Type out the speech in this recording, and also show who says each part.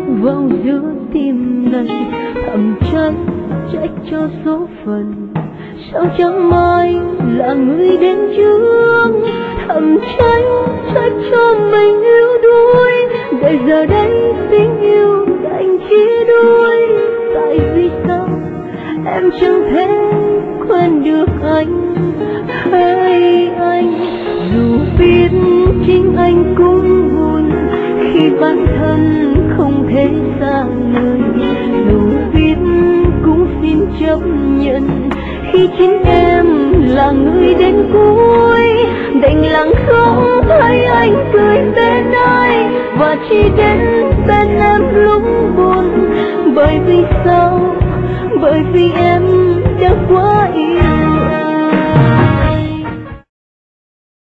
Speaker 1: vào giữa tim này, thầm trách cho số phận. Sao chẳng may là người đến trước, thầm trách cho mình yếu đuối, để giờ đây tình yêu đành chia đôi. Tại vì sao em chẳng thể quên được anh, hay anh dù biết chính anh cũng buồn khi bản thân không thể xa lời, dù biết cũng xin chấp nhận khi chính em là người đến cuối. Đành lặng không thấy anh cười bên ai, và chỉ đến bên em lúc buồn. Bởi vì sao? Bởi vì em đã quá yêu